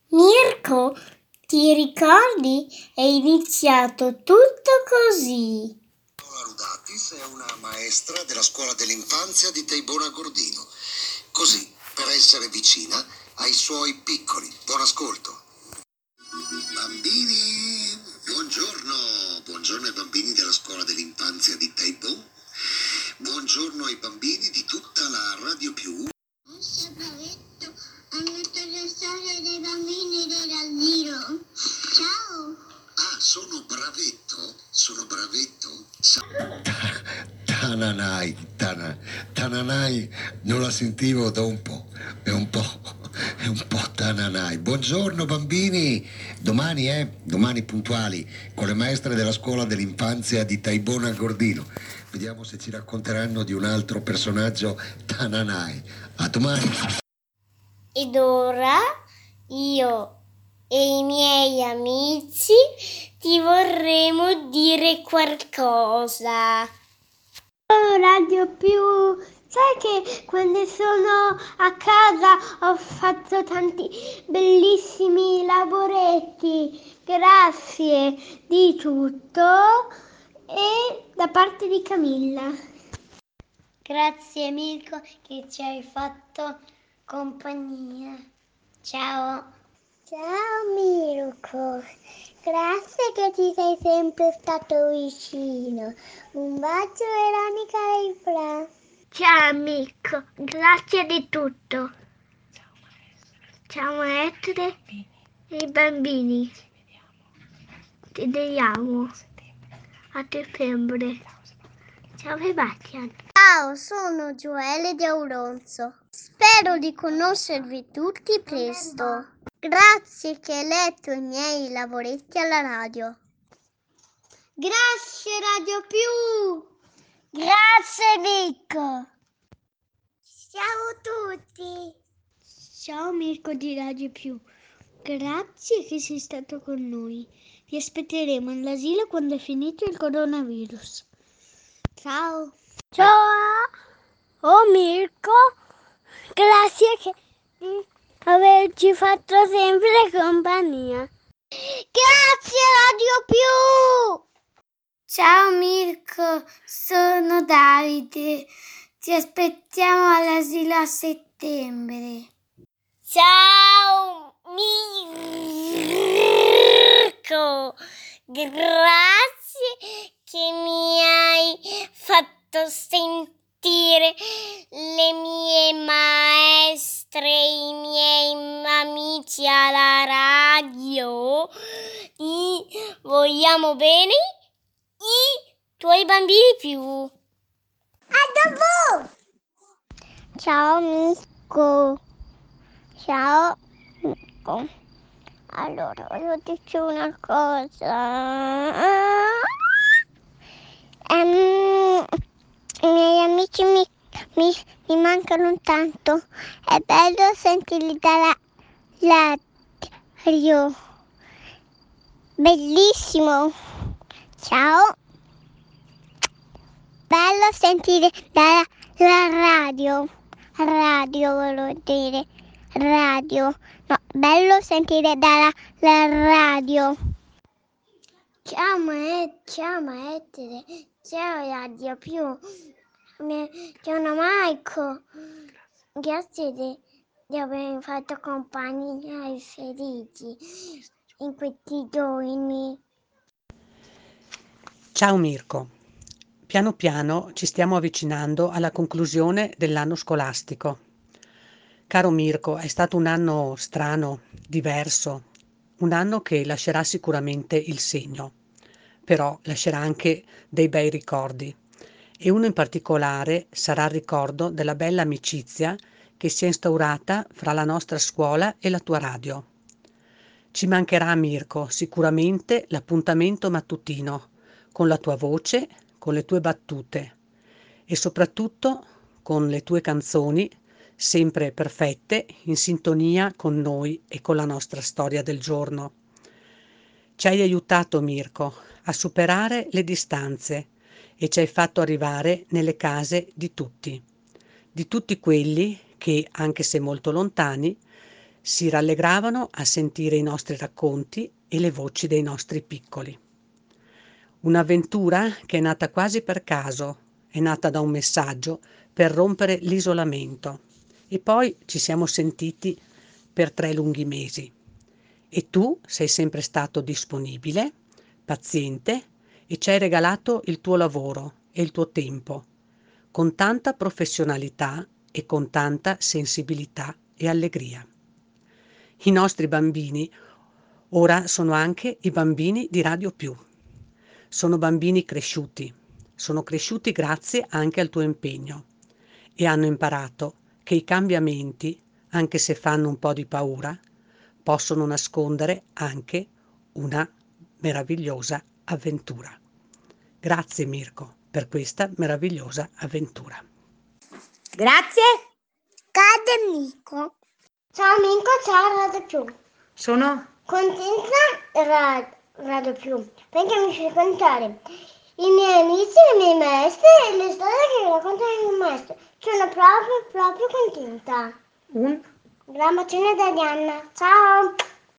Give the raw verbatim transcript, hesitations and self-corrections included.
Mirko, ti ricordi? È iniziato tutto così. Paola Rudatis è una maestra della scuola dell'infanzia di Teibona Gordino. Così, per essere vicina ai suoi piccoli. Buon ascolto. Bambini, buongiorno. Buongiorno ai bambini della scuola dell'infanzia di Teibona. Buongiorno ai bambini di tutta la Radio Più. Ho letto le storie dei bambini dell'asilo. Ciao. Ah, sono bravetto? Sono bravetto? Sa- Tananai, tana, Tananai, non la sentivo da un po', è un po', è un po' Tananai. Buongiorno bambini, domani eh, domani puntuali, con le maestre della scuola dell'infanzia di Teibona Gordino. Vediamo se ci racconteranno di un altro personaggio Tananai. A domani. Ed ora io e i miei amici ti vorremmo dire qualcosa. Oh, Radio Più, sai che quando sono a casa ho fatto tanti bellissimi lavoretti. Grazie di tutto e da parte di Camilla. Grazie Mirko che ci hai fatto compagnia. Ciao. Ciao Mirko, grazie che ci sei sempre stato vicino. Un bacio Veronica e Fra. Ciao Mirko, grazie di tutto. Ciao maestre e bambini. Ci vediamo a settembre. Ciao Sebastian. Ciao, sono Gioele di Auronzo. Spero di conoscervi tutti presto. Grazie che hai letto i miei lavoretti alla radio. Grazie Radio Più. Grazie Mirko. Ciao a tutti. Ciao Mirko di Radio Più. Grazie che sei stato con noi. Ti aspetteremo all'asilo quando è finito il coronavirus. Ciao. Ciao. Oh Mirko. Grazie che di averci fatto sempre compagnia. Grazie Radio Più. Ciao Mirko, sono Davide. Ti aspettiamo all'asilo a settembre. Ciao Mirko, grazie che mi hai fatto sentire le mie maestre, i miei amici alla radio. Ti vogliamo bene, i tuoi bambini più. A dopo. Ciao Mirko. Ciao Mirko. Allora, voglio dirti una cosa. Ehm, I miei amici mi, mi, mi mancano tanto. È bello sentirli dalla radio. Bellissimo. Ciao. Bello sentire dalla la radio. Radio volevo dire. Radio. No, bello sentire dalla la radio. Ciao Maet, ciao Maetere, ciao Radio Più. Mi- Sono Marco. Grazie di, di avermi fatto compagnia ai feriti in questi giorni. Ciao Mirko, piano piano ci stiamo avvicinando alla conclusione dell'anno scolastico. Caro Mirko, è stato un anno strano, diverso, un anno che lascerà sicuramente il segno, però lascerà anche dei bei ricordi e uno in particolare sarà il ricordo della bella amicizia che si è instaurata fra la nostra scuola e la tua radio. Ci mancherà, Mirko, sicuramente l'appuntamento mattutino, con la tua voce, con le tue battute e soprattutto con le tue canzoni sempre perfette, in sintonia con noi e con la nostra storia del giorno. Ci hai aiutato, Mirko, a superare le distanze e ci hai fatto arrivare nelle case di tutti, di tutti quelli che, anche se molto lontani, Si rallegravano a sentire i nostri racconti e le voci dei nostri piccoli. Un'avventura che è nata quasi per caso, è nata da un messaggio per rompere l'isolamento e poi ci siamo sentiti per tre lunghi mesi. E tu sei sempre stato disponibile, paziente e ci hai regalato il tuo lavoro e il tuo tempo, con tanta professionalità e con tanta sensibilità e allegria. I nostri bambini ora sono anche i bambini di Radio Più. Sono bambini cresciuti, sono cresciuti grazie anche al tuo impegno e hanno imparato che i cambiamenti, anche se fanno un po' di paura, possono nascondere anche una meravigliosa avventura. Grazie Mirko per questa meravigliosa avventura. Grazie. Cade Mirko. Ciao Mirko, ciao Radio Più. Sono Contenta Ra- Radio Più perché mi fai contare i miei amici, le mie maestre e le storie che raccontano i miei maestri. Sono proprio, proprio contenta. un Gran bacione da Diana. Ciao.